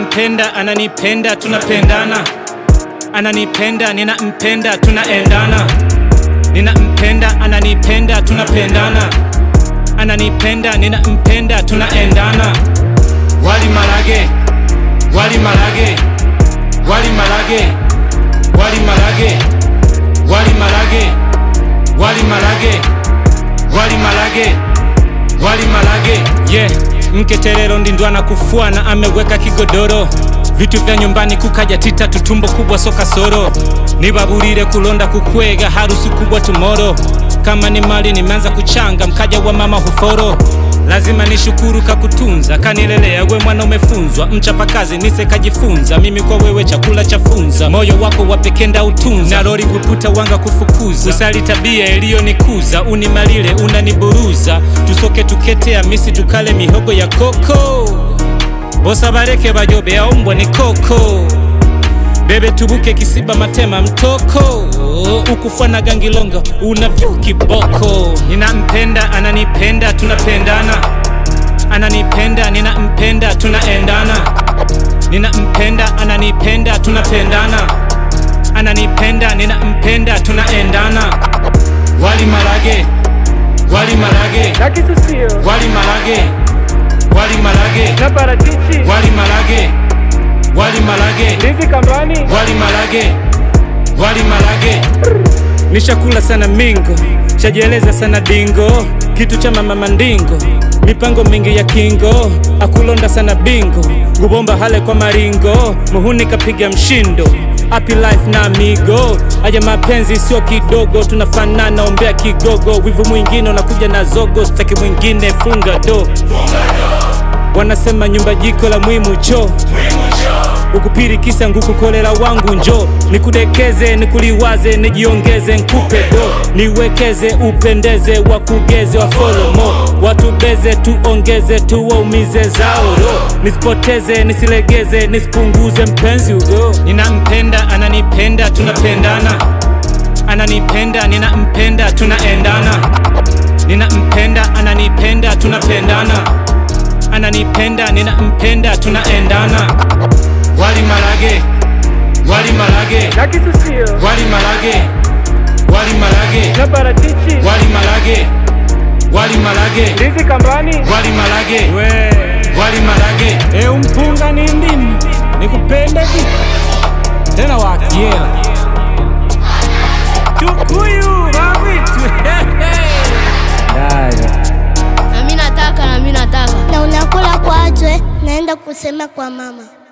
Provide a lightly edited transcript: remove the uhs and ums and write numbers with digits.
Ninampenda, ananipenda, tunapendana. Ananipenda, ninampenda, tunaendana. Ninampenda, ananipenda, tunapendana. Ananipenda, ninampenda, tunaendana. Wali Marage, Wali Marage, Wali Marage, Wali Marage, Wali Marage, Wali Marage, Wali Marage, Wali Marage. Yeah, mketerero ndindwana kufuana ameweka kigodoro. Vitu vya nyumbani kukaja tita tutumbo kubwa soka soro. Nibaburire kulonda kukwega harusi kubwa tomorrow. Kama ni mali nimeanza kuchanga mkaja wa mama huforo. Lazima nishukuru kakutunza kanilelea we mwana umefunzwa. Mchapa kazi nise kajifunza mimi kwa wewe chakula chafunza. Moyo wako wapekenda utunza na lori kuputa wanga kufukuza. Usali tabia ilio nikuza unimalile unaniburuza. Tusoke tuketea misi tukale mihogo ya koko. Bosa bareke bajobe aumbwa ni koko. Bebe tubuke kisiba matema mtoko. Ukufana gangilonga unavyuki boko. Ninampenda, ananipenda, tunapendana. Ananipenda, ninampenda, tunaendana. Ninampenda, ananipenda, tunapendana. Ananipenda, ninampenda, tunaendana. Wali Marage, Wali Marage, Wali Marage, Wali Marage, na parachichi, Wali Marage, Wali Marage, ndizi kambani, Wali Marage, Wali Marage. Nishakula sana mingo, shajieleza sana dingo. Kitu cha mama mandingo, mipango mingi ya kingo. Akulonda sana bingo, ngubomba hale kwa maringo. Muhuni kapiga mshindo, happy life na amigo. Aja mapenzi sio kidogo, tunafanana ombea kigogo. Wivu mwingine unakuja na zogo, sitaki mwingine funga do. Wanasema nyumba jiko la muhimu cho. Ukupiri kisa nguku kolera wangu njo. Nikudekeze, nikuliwaze, nijiongeze, nkupe do. Niwekeze, upendeze, wakugeze, wafollow mo. Watubeze, tuongeze, tuwaumize zao ro. Nisipoteze, nisilegeze, nisipunguze mpenzi ugo. Ninampenda, ananipenda, tunapendana. Ananipenda, ninampenda, tunaendana. Ninampenda, ananipenda, tunapendana. Ananipenda, ninampenda, tunaendana. Wali Marage, Wali Marage, na kisusio, Wali Marage, Wali Marage, na parachichi, Wali Marage, Wali Marage, ndizi kambani, Wali Marage, Wali Marage. Umpunga ni ndimu, nikupende vipi tena wakiela Tukuyu mawitu. Na mimi nataka. Na unakula kwaje? Naenda kusema kwa mama.